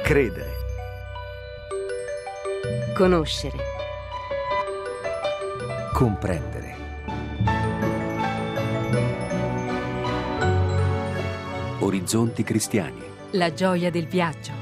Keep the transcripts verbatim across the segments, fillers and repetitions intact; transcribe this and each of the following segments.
Credere. Conoscere. Comprendere. Orizzonti cristiani. La gioia del viaggio.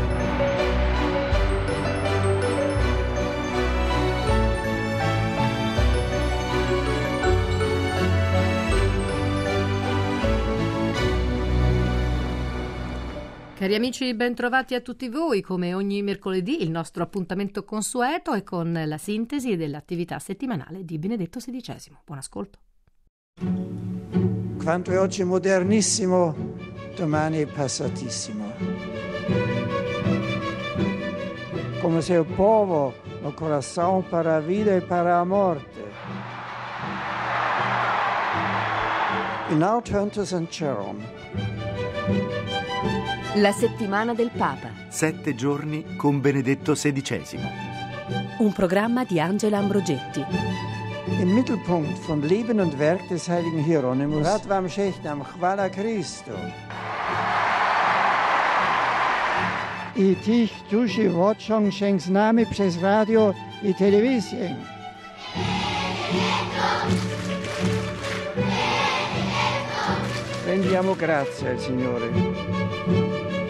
Cari amici, ben trovati a tutti voi. Come ogni mercoledì il nostro appuntamento consueto è con la sintesi dell'attività settimanale di Benedetto sedicesimo. Buon ascolto. Quanto è oggi modernissimo, domani è passatissimo. Come se il povo, il coração para a vida e para a morte. In autunto Sancheron. La settimana del Papa. Sette giorni con Benedetto sedicesimo. Un programma di Angela Ambrogetti. Im Mittelpunkt von Leben und Werk des heiligen Hieronymus, Rad vam Shechnam, Chwala Christo. I tich duši vočong šenks nami przez radio i telewizję. Rendiamo grazie al Signore.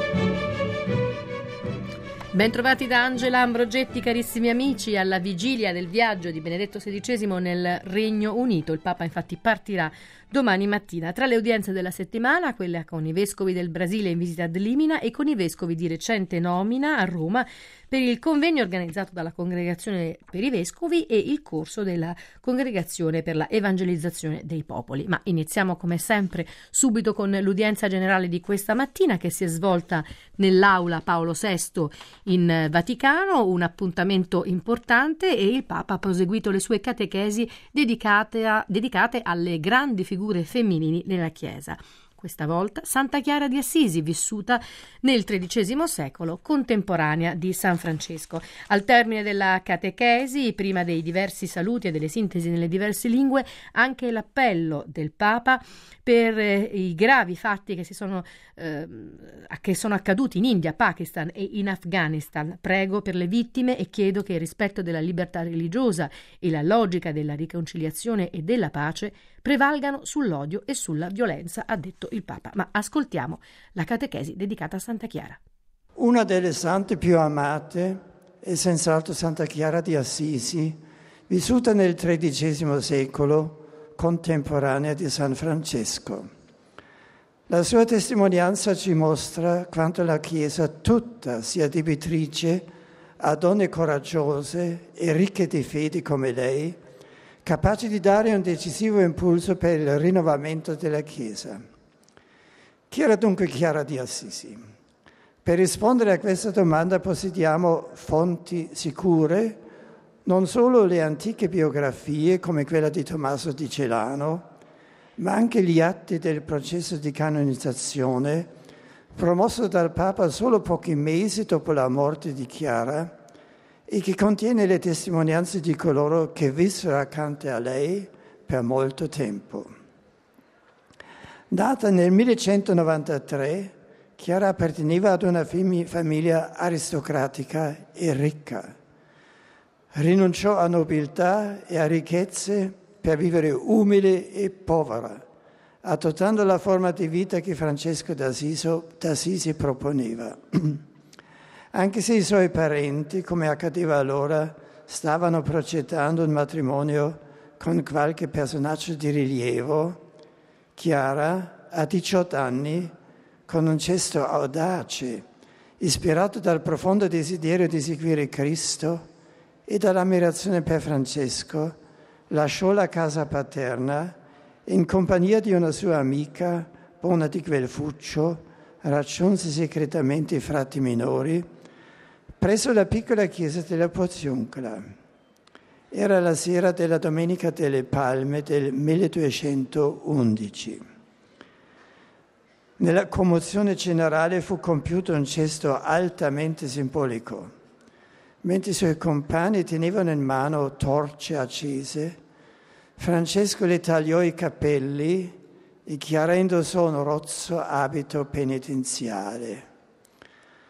Bentrovati da Angela Ambrogetti, carissimi amici, alla vigilia del viaggio di Benedetto sedicesimo nel Regno Unito. Il Papa infatti partirà domani mattina. Tra le udienze della settimana, quella con i vescovi del Brasile in visita ad Limina e con i vescovi di recente nomina a Roma per il convegno organizzato dalla Congregazione per i Vescovi e il corso della Congregazione per la Evangelizzazione dei Popoli. Ma iniziamo come sempre subito con l'udienza generale di questa mattina, che si è svolta nell'aula Paolo sesto in Vaticano, un appuntamento importante, e il Papa ha proseguito le sue catechesi dedicate, a, dedicate alle grandi figure femminili nella Chiesa. Questa volta Santa Chiara di Assisi, vissuta nel tredicesimo secolo, contemporanea di San Francesco. Al termine della catechesi, prima dei diversi saluti e delle sintesi nelle diverse lingue, anche l'appello del Papa per eh, i gravi fatti che si sono eh, che sono accaduti in India, Pakistan e in Afghanistan. Prego per le vittime e chiedo che il rispetto della libertà religiosa e la logica della riconciliazione e della pace prevalgano sull'odio e sulla violenza, ha detto il Papa. Ma ascoltiamo la catechesi dedicata a Santa Chiara. Una delle sante più amate è senz'altro Santa Chiara di Assisi, vissuta nel tredicesimo secolo, contemporanea di San Francesco. La sua testimonianza ci mostra quanto la Chiesa tutta sia debitrice a donne coraggiose e ricche di fede come lei, capaci di dare un decisivo impulso per il rinnovamento della Chiesa. Chi era dunque Chiara di Assisi? Per rispondere a questa domanda possediamo fonti sicure, non solo le antiche biografie come quella di Tommaso di Celano, ma anche gli atti del processo di canonizzazione promosso dal Papa solo pochi mesi dopo la morte di Chiara e che contiene le testimonianze di coloro che vissero accanto a lei per molto tempo. Nata nel millecentonovantatré, Chiara apparteneva ad una famiglia aristocratica e ricca. Rinunciò a nobiltà e a ricchezze per vivere umile e povera, adottando la forma di vita che Francesco d'Assisi proponeva. Anche se i suoi parenti, come accadeva allora, stavano progettando un matrimonio con qualche personaggio di rilievo, Chiara, a diciotto anni, con un gesto audace, ispirato dal profondo desiderio di seguire Cristo e dall'ammirazione per Francesco, lasciò la casa paterna e in compagnia di una sua amica, Bona di Guelfuccio, raggiunse segretamente i frati minori presso la piccola chiesa della Poziuncla. Era la sera della Domenica delle Palme del milleduecentoundici. Nella commozione generale fu compiuto un gesto altamente simbolico. Mentre i suoi compagni tenevano in mano torce accese, Francesco le tagliò i capelli e Chiara indossò un rozzo abito penitenziale.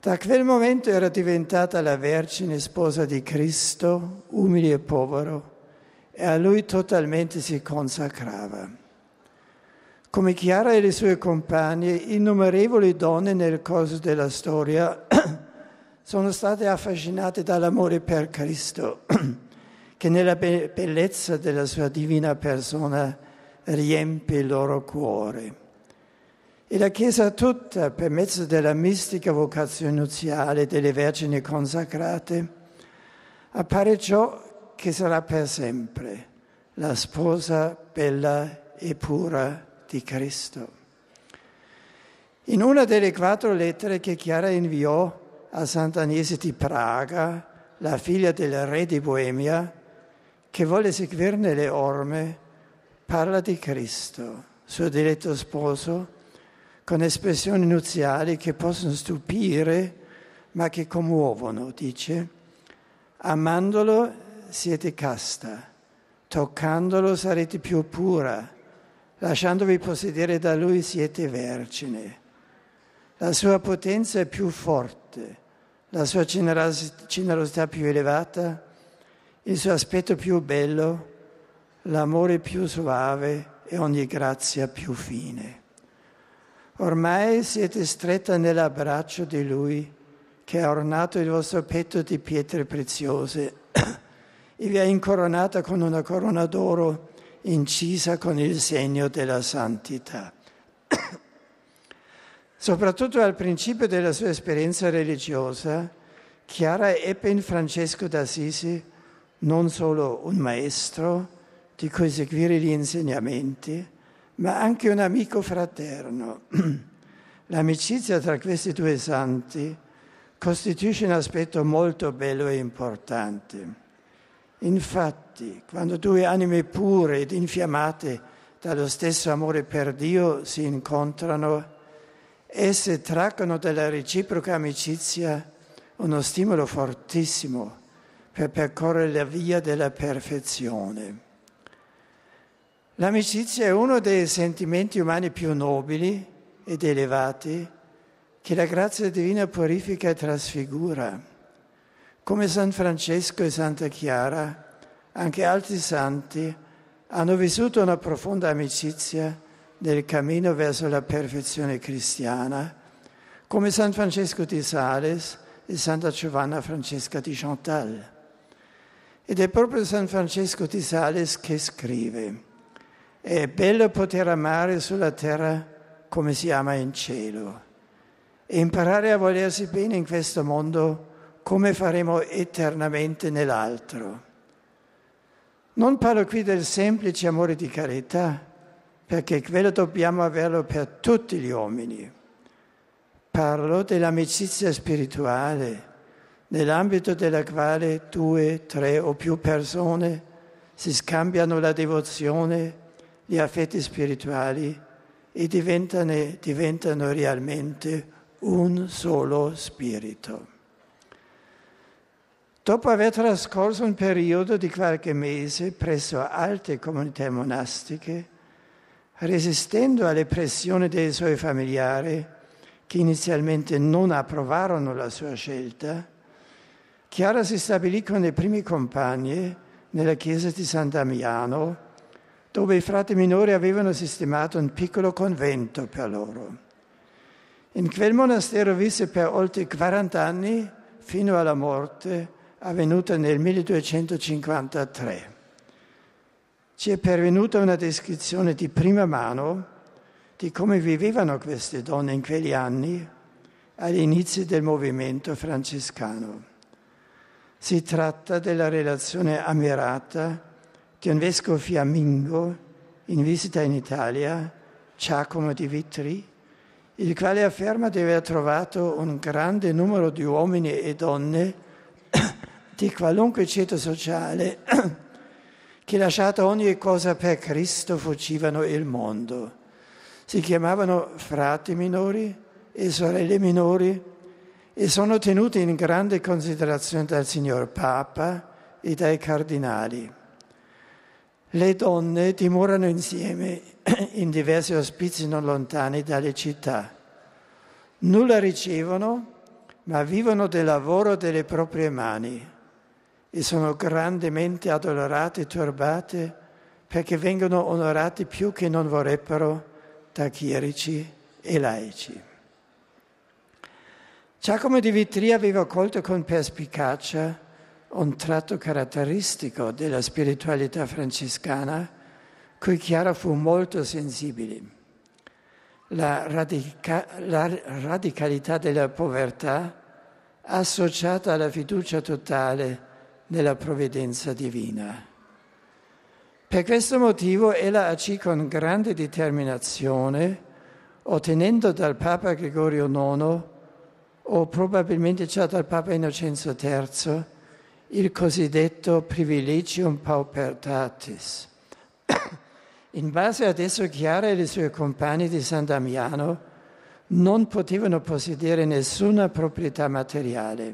Da quel momento era diventata la Vergine sposa di Cristo, umile e povero, e a Lui totalmente si consacrava. Come Chiara e le sue compagne, innumerevoli donne nel corso della storia sono state affascinate dall'amore per Cristo, che nella be- bellezza della sua divina persona riempie il loro cuore. E la Chiesa tutta, per mezzo della mistica vocazione nuziale delle Vergini consacrate, appare ciò che sarà per sempre, la sposa bella e pura di Cristo. In una delle quattro lettere che Chiara inviò a Sant'Agnese di Praga, la figlia del re di Boemia, che volle seguirne le orme, parla di Cristo, suo diletto sposo, con espressioni nuziali che possono stupire, ma che commuovono, dice: amandolo siete casta, toccandolo sarete più pura, lasciandovi possedere da lui siete vergine. La sua potenza è più forte, la sua generosità più elevata, il suo aspetto più bello, l'amore più suave e ogni grazia più fine. Ormai siete stretta nell'abbraccio di Lui, che ha ornato il vostro petto di pietre preziose e vi ha incoronata con una corona d'oro incisa con il segno della santità. Soprattutto al principio della sua esperienza religiosa, Chiara ebbe in Francesco d'Assisi non solo un maestro di cui seguire gli insegnamenti, ma anche un amico fraterno. L'amicizia tra questi due santi costituisce un aspetto molto bello e importante. Infatti, quando due anime pure ed infiammate dallo stesso amore per Dio si incontrano, esse traggono dalla reciproca amicizia uno stimolo fortissimo per percorrere la via della perfezione. L'amicizia è uno dei sentimenti umani più nobili ed elevati che la grazia divina purifica e trasfigura. Come San Francesco e Santa Chiara, anche altri santi hanno vissuto una profonda amicizia nel cammino verso la perfezione cristiana, come San Francesco di Sales e Santa Giovanna Francesca di Chantal. Ed è proprio San Francesco di Sales che scrive: è bello poter amare sulla terra come si ama in cielo e imparare a volersi bene in questo mondo come faremo eternamente nell'altro. Non parlo qui del semplice amore di carità, perché quello dobbiamo averlo per tutti gli uomini. Parlo dell'amicizia spirituale, nell'ambito della quale due, tre o più persone si scambiano la devozione, gli affetti spirituali e diventano, diventano realmente un solo spirito. Dopo aver trascorso un periodo di qualche mese presso alte comunità monastiche, resistendo alle pressioni dei suoi familiari, che inizialmente non approvarono la sua scelta, Chiara si stabilì con le prime compagne nella chiesa di San Damiano, dove i frati minori avevano sistemato un piccolo convento per loro. In quel monastero visse per oltre quaranta anni, fino alla morte, avvenuta nel milleduecentocinquantatré. Ci è pervenuta una descrizione di prima mano di come vivevano queste donne in quegli anni, agli inizi del movimento francescano. Si tratta della relazione ammirata di un vescovo fiammingo in visita in Italia, Giacomo di Vitry, il quale afferma di aver trovato un grande numero di uomini e donne di qualunque ceto sociale che, lasciato ogni cosa per Cristo, fuggivano il mondo. Si chiamavano frati minori e sorelle minori e sono tenuti in grande considerazione dal signor Papa e dai cardinali. Le donne dimorano insieme in diversi ospizi non lontani dalle città. Nulla ricevono, ma vivono del lavoro delle proprie mani e sono grandemente addolorate e turbate perché vengono onorati più che non vorrebbero da chierici e laici. Giacomo di Vitria aveva colto con perspicacia un tratto caratteristico della spiritualità francescana cui Chiara fu molto sensibile: la, radica- la radicalità della povertà associata alla fiducia totale nella provvidenza divina. Per questo motivo ella agì con grande determinazione, ottenendo dal Papa Gregorio nono, o probabilmente già dal Papa Innocenzo terzo, il cosiddetto privilegium paupertatis. In base ad esso Chiara e le sue compagne di San Damiano non potevano possedere nessuna proprietà materiale.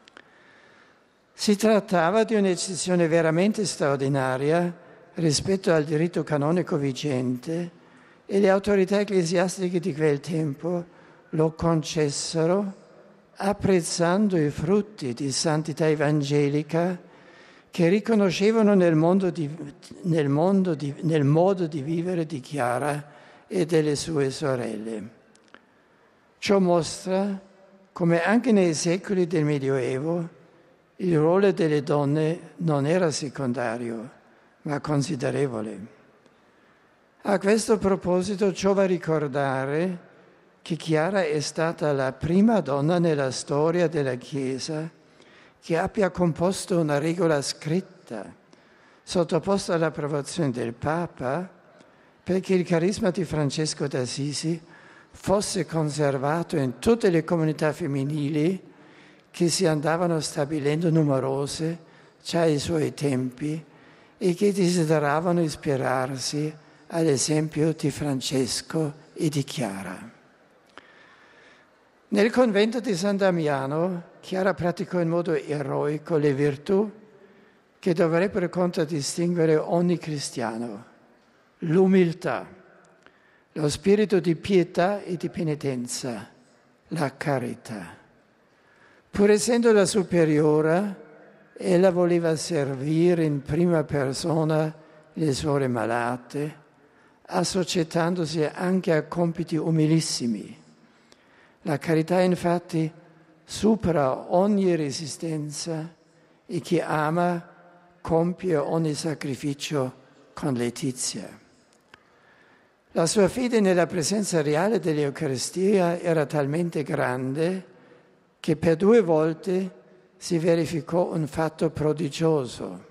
Si trattava di un'eccezione veramente straordinaria rispetto al diritto canonico vigente e le autorità ecclesiastiche di quel tempo lo concessero apprezzando i frutti di santità evangelica che riconoscevano nel, mondo di, nel, mondo di, nel modo di vivere di Chiara e delle sue sorelle. Ciò mostra come anche nei secoli del Medioevo il ruolo delle donne non era secondario, ma considerevole. A questo proposito giova ricordare che Chiara è stata la prima donna nella storia della Chiesa che abbia composto una regola scritta, sottoposta all'approvazione del Papa, perché il carisma di Francesco d'Assisi fosse conservato in tutte le comunità femminili che si andavano stabilendo numerose già ai suoi tempi e che desideravano ispirarsi all'esempio di Francesco e di Chiara. Nel convento di San Damiano, Chiara praticò in modo eroico le virtù che dovrebbero contraddistinguere ogni cristiano: l'umiltà, lo spirito di pietà e di penitenza, la carità. Pur essendo la superiora, ella voleva servire in prima persona le suore malate, assoggettandosi anche a compiti umilissimi. La carità infatti supera ogni resistenza e chi ama compie ogni sacrificio con letizia. La sua fede nella presenza reale dell'Eucaristia era talmente grande che per due volte si verificò un fatto prodigioso.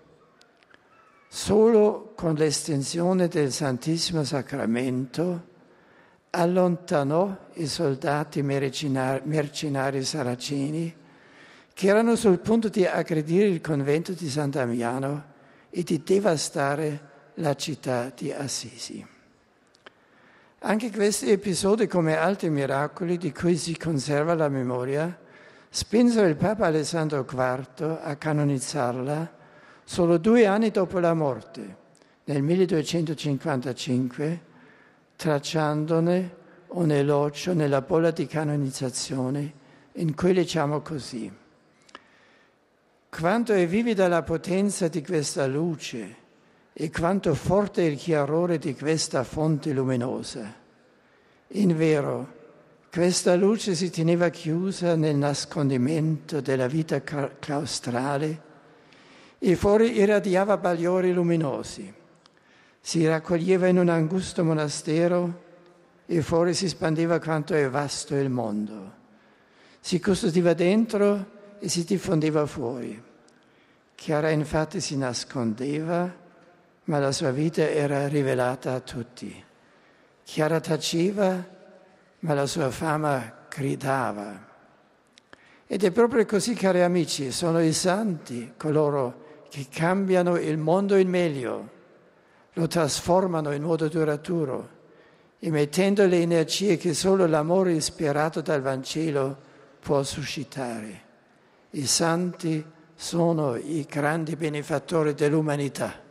Solo con l'estensione del Santissimo Sacramento allontanò i soldati mercenari, mercenari saraceni che erano sul punto di aggredire il convento di San Damiano e di devastare la città di Assisi. Anche questi episodi, come altri miracoli di cui si conserva la memoria, spinsero il Papa Alessandro quarto a canonizzarla solo due anni dopo la morte, nel milleduecentocinquantacinque, tracciandone un elogio nella bolla di canonizzazione in cui leggiamo così: quanto è vivida la potenza di questa luce e quanto forte il chiarore di questa fonte luminosa. Invero, questa luce si teneva chiusa nel nascondimento della vita claustrale e fuori irradiava bagliori luminosi. Si raccoglieva in un angusto monastero e fuori si spandeva quanto è vasto il mondo. Si custodiva dentro e si diffondeva fuori. Chiara infatti si nascondeva, ma la sua vita era rivelata a tutti. Chiara taceva, ma la sua fama gridava. Ed è proprio così, cari amici, sono i santi coloro che cambiano il mondo in meglio, lo trasformano in modo duraturo, emettendo le energie che solo l'amore ispirato dal Vangelo può suscitare. I santi sono i grandi benefattori dell'umanità.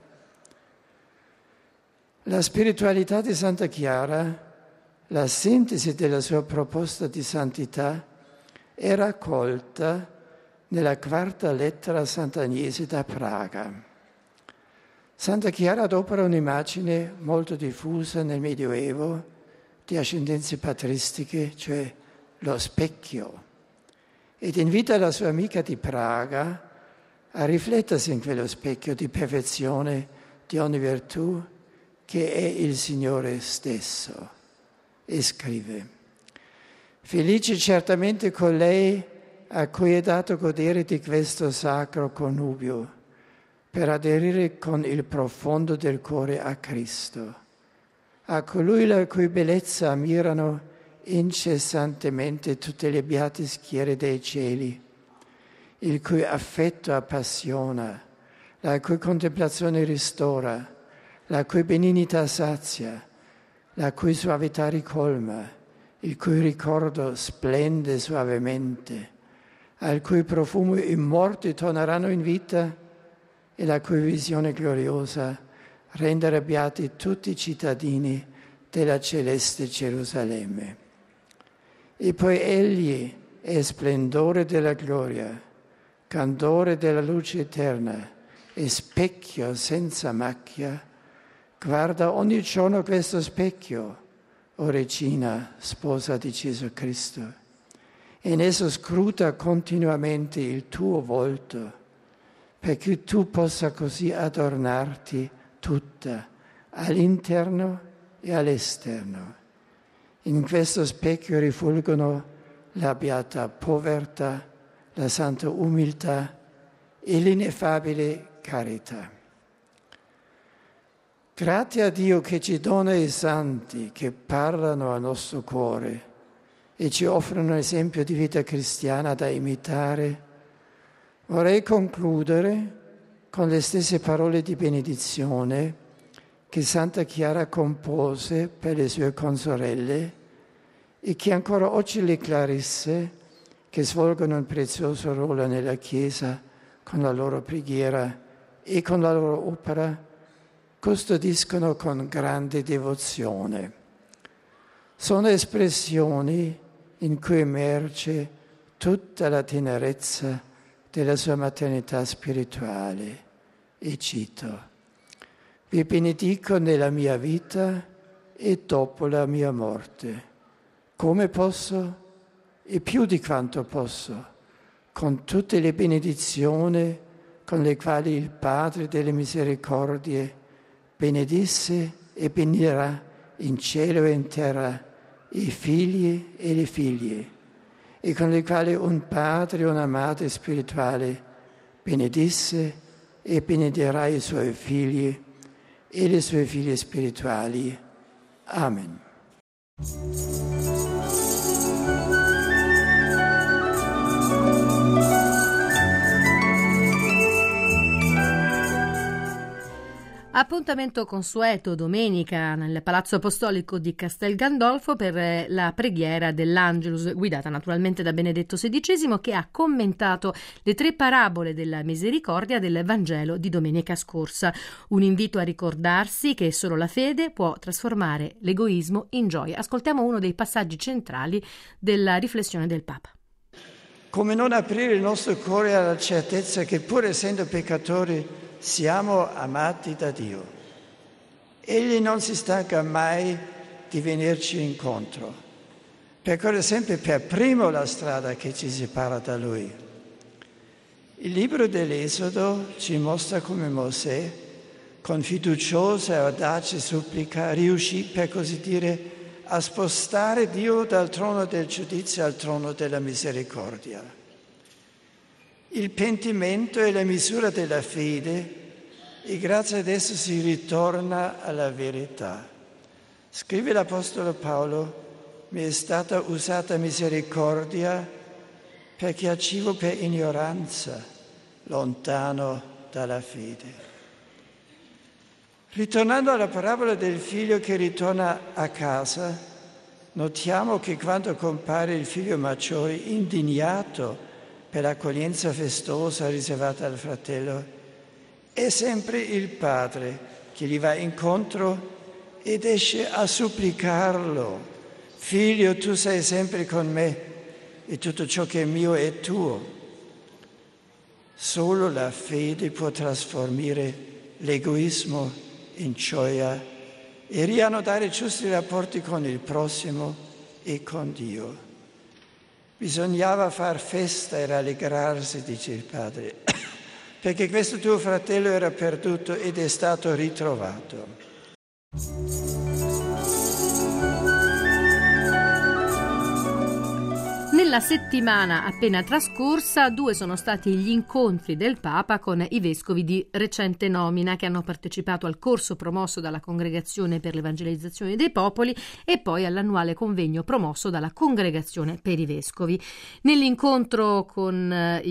La spiritualità di Santa Chiara, la sintesi della sua proposta di santità, è raccolta nella quarta lettera a Sant'Agnese da Praga. Santa Chiara adopera un'immagine molto diffusa nel Medioevo di ascendenze patristiche, cioè lo specchio, ed invita la sua amica di Praga a riflettersi in quello specchio di perfezione di ogni virtù che è il Signore stesso. E scrive: «Felice certamente colei a cui è dato godere di questo sacro connubio, per aderire con il profondo del cuore a Cristo, a colui la cui bellezza ammirano incessantemente tutte le beate schiere dei cieli, il cui affetto appassiona, la cui contemplazione ristora, la cui benignità sazia, la cui suavità ricolma, il cui ricordo splende suavemente, al cui profumo i morti torneranno in vita e la cui visione gloriosa rendere beati tutti i cittadini della celeste Gerusalemme. E poi egli è splendore della gloria, candore della luce eterna e specchio senza macchia. Guarda ogni giorno questo specchio, o Regina, sposa di Gesù Cristo, e in esso scruta continuamente il tuo volto, perché tu possa così adornarti tutta, all'interno e all'esterno. In questo specchio rifulgono la beata povertà, la santa umiltà e l'ineffabile carità. Grazie a Dio che ci dona i santi che parlano al nostro cuore e ci offrono un esempio di vita cristiana da imitare. Vorrei concludere con le stesse parole di benedizione che Santa Chiara compose per le sue consorelle e che ancora oggi le clarisse, che svolgono un prezioso ruolo nella Chiesa con la loro preghiera e con la loro opera, custodiscono con grande devozione. Sono espressioni in cui emerge tutta la tenerezza della sua maternità spirituale. E cito: «Vi benedico nella mia vita e dopo la mia morte, come posso e più di quanto posso, con tutte le benedizioni con le quali il Padre delle misericordie benedisse e benirà in cielo e in terra i figli e le figlie, e con le quali un padre e una madre spirituale benedisse e benedirà i suoi figli e le sue figlie spirituali. Amen. Appuntamento consueto domenica nel Palazzo Apostolico di Castel Gandolfo per la preghiera dell'Angelus, guidata naturalmente da Benedetto sedicesimo, che ha commentato le tre parabole della misericordia del Vangelo di domenica scorsa. Un invito a ricordarsi che solo la fede può trasformare l'egoismo in gioia. Ascoltiamo uno dei passaggi centrali della riflessione del Papa. Come non aprire il nostro cuore alla certezza che, pur essendo peccatori, siamo amati da Dio. Egli non si stanca mai di venirci incontro. Percorre sempre per primo la strada che ci separa da Lui. Il libro dell'Esodo ci mostra come Mosè, con fiduciosa e audace supplica, riuscì, per così dire, a spostare Dio dal trono del giudizio al trono della misericordia. Il pentimento è la misura della fede e grazie ad esso si ritorna alla verità. Scrive l'Apostolo Paolo: mi è stata usata misericordia perché agivo per ignoranza, lontano dalla fede. Ritornando alla parabola del figlio che ritorna a casa, notiamo che quando compare il figlio maggiore indignato per l'accoglienza festosa riservata al fratello, è sempre il padre che gli va incontro ed esce a supplicarlo: figlio, tu sei sempre con me e tutto ciò che è mio è tuo. Solo la fede può trasformare l'egoismo in gioia e riannodare giusti rapporti con il prossimo e con Dio. Bisognava far festa e rallegrarsi, dice il padre, perché questo tuo fratello era perduto ed è stato ritrovato. Nella settimana appena trascorsa, due sono stati gli incontri del Papa con i vescovi di recente nomina che hanno partecipato al corso promosso dalla Congregazione per l'Evangelizzazione dei Popoli e poi all'annuale convegno promosso dalla Congregazione per i Vescovi. Nell'incontro con eh,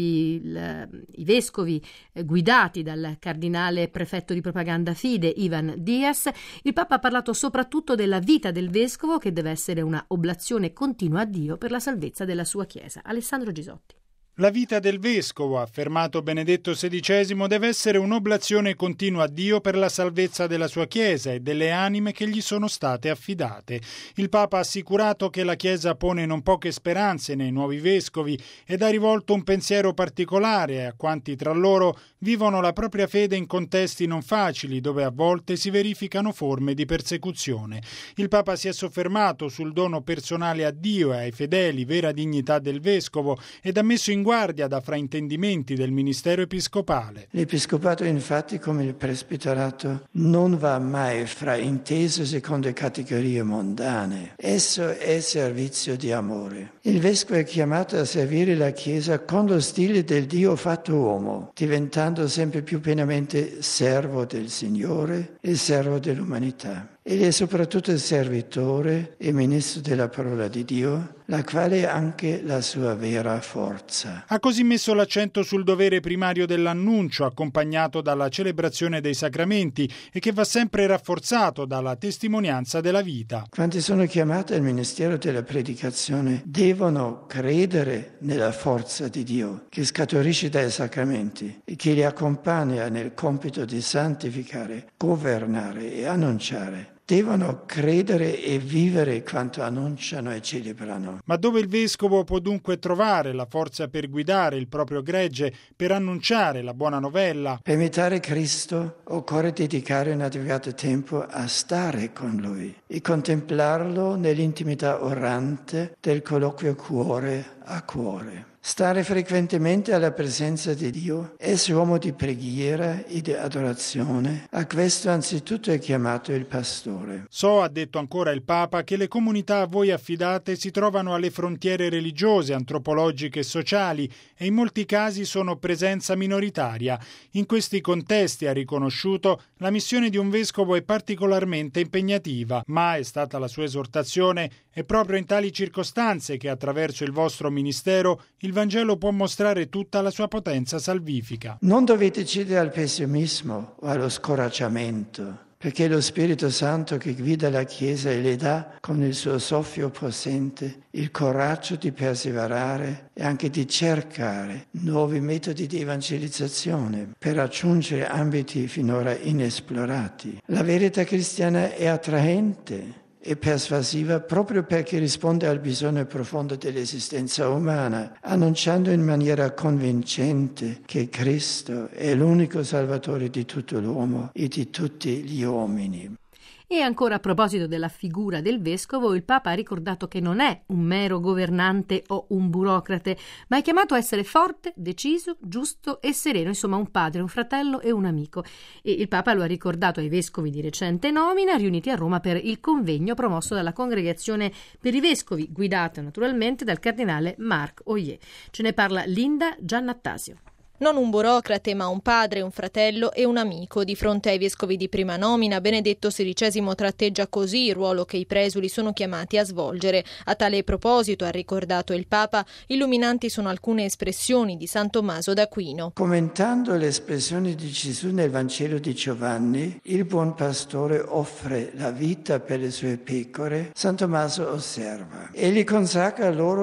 il, i vescovi eh, guidati dal cardinale prefetto di propaganda Fide, Ivan Diaz, il Papa ha parlato soprattutto della vita del vescovo, che deve essere una oblazione continua a Dio per la salvezza della sua Chiesa. Alessandro Gisotti. La vita del vescovo, ha affermato Benedetto sedicesimo, deve essere un'oblazione continua a Dio per la salvezza della sua Chiesa e delle anime che gli sono state affidate. Il Papa ha assicurato che la Chiesa pone non poche speranze nei nuovi vescovi ed ha rivolto un pensiero particolare a quanti tra loro vivono la propria fede in contesti non facili, dove a volte si verificano forme di persecuzione. Il Papa si è soffermato sul dono personale a Dio e ai fedeli, vera dignità del vescovo, ed ha messo in guardia da fraintendimenti del ministero episcopale. L'episcopato, infatti, come il presbiterato, non va mai frainteso secondo categorie mondane. Esso è servizio di amore. Il vescovo è chiamato a servire la Chiesa con lo stile del Dio fatto uomo, diventando sempre più pienamente servo del Signore e servo dell'umanità. Egli è soprattutto il servitore e ministro della parola di Dio, la quale è anche la sua vera forza. Ha così messo l'accento sul dovere primario dell'annuncio, accompagnato dalla celebrazione dei sacramenti e che va sempre rafforzato dalla testimonianza della vita. Quanti sono chiamati al ministero della predicazione devono credere nella forza di Dio che scaturisce dai sacramenti e che li accompagna nel compito di santificare, governare e annunciare. Devono credere e vivere quanto annunciano e celebrano. Ma dove il vescovo può dunque trovare la forza per guidare il proprio gregge, per annunciare la buona novella? Per imitare Cristo occorre dedicare un adeguato tempo a stare con Lui e contemplarlo nell'intimità orante del colloquio cuore a cuore. Stare frequentemente alla presenza di Dio, essere uomo di preghiera e di adorazione, a questo anzitutto è chiamato il pastore. So, ha detto ancora il Papa, che le comunità a voi affidate si trovano alle frontiere religiose, antropologiche e sociali e in molti casi sono presenza minoritaria. In questi contesti, ha riconosciuto, la missione di un vescovo è particolarmente impegnativa, ma, è stata la sua esortazione, è proprio in tali circostanze che attraverso il vostro ministero il Vangelo può mostrare tutta la sua potenza salvifica. Non dovete cedere al pessimismo o allo scoraggiamento, perché lo Spirito Santo che guida la Chiesa e le dà con il suo soffio possente il coraggio di perseverare e anche di cercare nuovi metodi di evangelizzazione per raggiungere ambiti finora inesplorati. La verità cristiana è attraente e persuasiva proprio perché risponde al bisogno profondo dell'esistenza umana, annunciando in maniera convincente che Cristo è l'unico Salvatore di tutto l'uomo e di tutti gli uomini. E ancora a proposito della figura del vescovo, il Papa ha ricordato che non è un mero governante o un burocrate, ma è chiamato a essere forte, deciso, giusto e sereno, insomma un padre, un fratello e un amico. E il Papa lo ha ricordato ai vescovi di recente nomina, riuniti a Roma per il convegno promosso dalla Congregazione per i Vescovi, guidato naturalmente dal cardinale Marc Oyer. Ce ne parla Linda Giannattasio. Non un burocrate, ma un padre, un fratello e un amico. Di fronte ai vescovi di prima nomina, Benedetto sedicesimo tratteggia così il ruolo che i presuli sono chiamati a svolgere. A tale proposito, ha ricordato il Papa, illuminanti sono alcune espressioni di San Tommaso d'Aquino. Commentando le espressioni di Gesù nel Vangelo di Giovanni, il buon pastore offre la vita per le sue pecore. San Tommaso osserva: egli consacra loro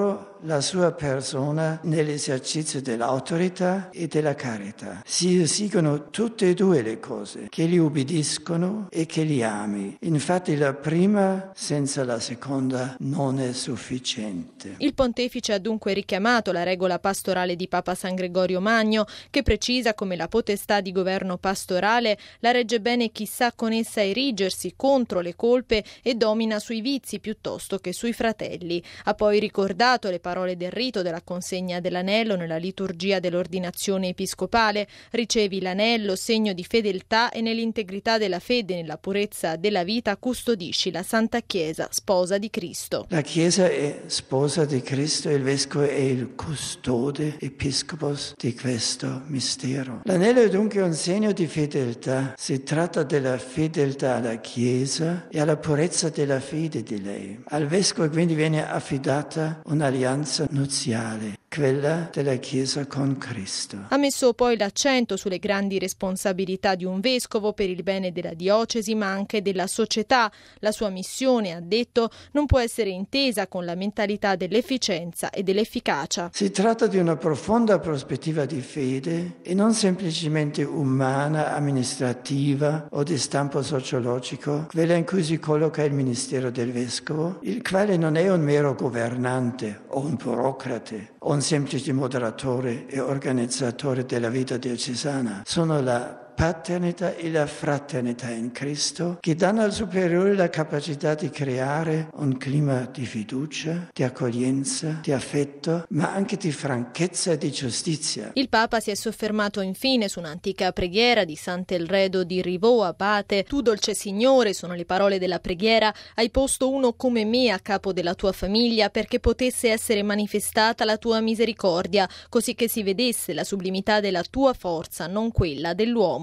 la sua persona nell'esercizio dell'autorità e della carità. Si esigono tutte e due le cose, che li ubbidiscono e che li ami. Infatti la prima senza la seconda non è sufficiente. Il pontefice ha dunque richiamato la regola pastorale di Papa San Gregorio Magno, che precisa come la potestà di governo pastorale la regge bene chi sa con essa erigersi contro le colpe e domina sui vizi piuttosto che sui fratelli. Ha poi ricordato le parole del rito della consegna dell'anello nella liturgia dell'ordinazione episcopale: ricevi l'anello, segno di fedeltà, e nell'integrità della fede e nella purezza della vita custodisci la Santa Chiesa, sposa di Cristo. La Chiesa è sposa di Cristo e il Vescovo è il custode, episcopos di questo mistero. L'anello è dunque un segno di fedeltà. Si tratta della fedeltà alla Chiesa e alla purezza della fede di lei. Al Vescovo quindi viene affidata un'alleanza nuziale, quella della Chiesa con Cristo. Ha messo poi l'accento sulle grandi responsabilità di un vescovo per il bene della diocesi, ma anche della società. La sua missione, ha detto, non può essere intesa con la mentalità dell'efficienza e dell'efficacia. Si tratta di una profonda prospettiva di fede e non semplicemente umana, amministrativa o di stampo sociologico, quella in cui si colloca il ministero del vescovo, il quale non è un mero governante o un burocrate o un semplice moderatore e organizzatore della vita diocesana. Sono la paternità e la fraternità in Cristo che danno al superiore la capacità di creare un clima di fiducia, di accoglienza, di affetto, ma anche di franchezza e di giustizia. Il Papa si è soffermato infine su un'antica preghiera di Sant'Elredo di Rivaux, abate: tu, dolce Signore, sono le parole della preghiera, hai posto uno come me a capo della tua famiglia perché potesse essere manifestata la tua misericordia, così che si vedesse la sublimità della tua forza, non quella dell'uomo.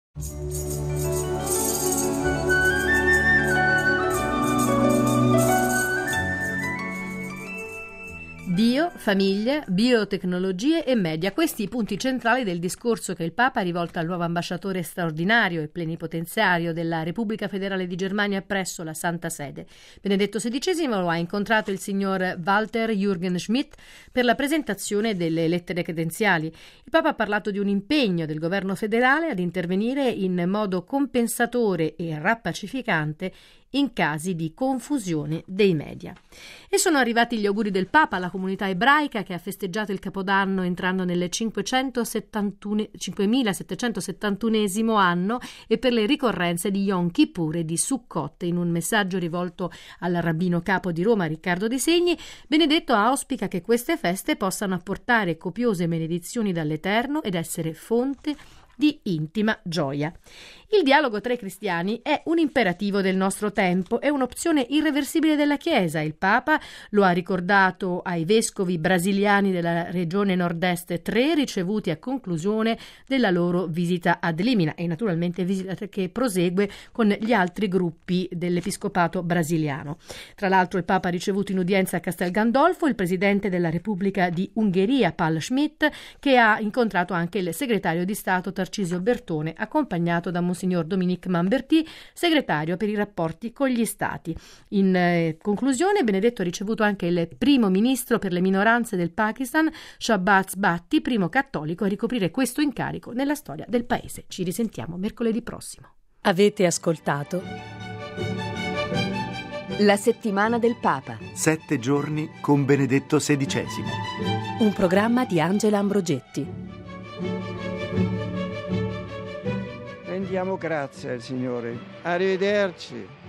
Dio, famiglia, biotecnologie e media. Questi i punti centrali del discorso che il Papa ha rivolto al nuovo ambasciatore straordinario e plenipotenziario della Repubblica Federale di Germania presso la Santa Sede. Benedetto sedicesimo lo ha incontrato il signor Walter Jürgen Schmidt per la presentazione delle lettere credenziali. Il Papa ha parlato di un impegno del governo federale ad intervenire in modo compensatore e rappacificante in casi di confusione dei media. E sono arrivati gli auguri del Papa alla comunità ebraica, che ha festeggiato il Capodanno entrando nel cinquemilasettecentosettantunesimo anno e per le ricorrenze di Yom Kippur e di Sukkot. In un messaggio rivolto al rabbino capo di Roma, Riccardo Di Segni, Benedetto auspica che queste feste possano apportare copiose benedizioni dall'Eterno ed essere fonte di intima gioia. Il dialogo tra i cristiani è un imperativo del nostro tempo, è un'opzione irreversibile della Chiesa. Il Papa lo ha ricordato ai vescovi brasiliani della regione nord-est, tre ricevuti a conclusione della loro visita ad Limina, e naturalmente visita che prosegue con gli altri gruppi dell'episcopato brasiliano. Tra l'altro il Papa ha ricevuto in udienza a Castel Gandolfo il presidente della Repubblica di Ungheria, Paul Schmidt, che ha incontrato anche il segretario di Stato Tarcisio Bertone, accompagnato da Monsignor Dominique Mamberti, segretario per i rapporti con gli Stati. In eh, conclusione, Benedetto ha ricevuto anche il primo ministro per le minoranze del Pakistan, Shahbaz Bhatti, primo cattolico a ricoprire questo incarico nella storia del paese. Ci risentiamo mercoledì prossimo. Avete ascoltato La settimana del Papa. Sette giorni con Benedetto sedicesimo. Un programma di Angela Ambrogetti. Rendiamo grazie al Signore. Arrivederci.